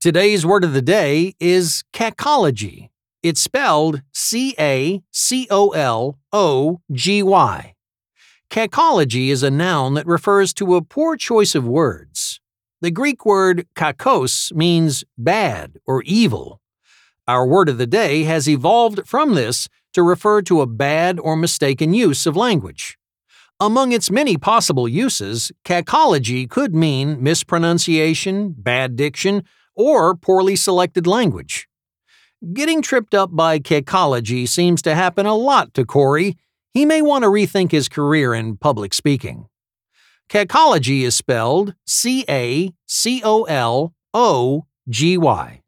Today's word of the day is cacology. It's spelled C-A-C-O-L-O-G-Y. Cacology is a noun that refers to a poor choice of words. The Greek word kakos means bad or evil. Our word of the day has evolved from this to refer to a bad or mistaken use of language. Among its many possible uses, cacology could mean mispronunciation, bad diction, or poorly selected language. Getting tripped up by cacology seems to happen a lot to Corey. He may want to rethink his career in public speaking. Cacology is spelled C-A-C-O-L-O-G-Y.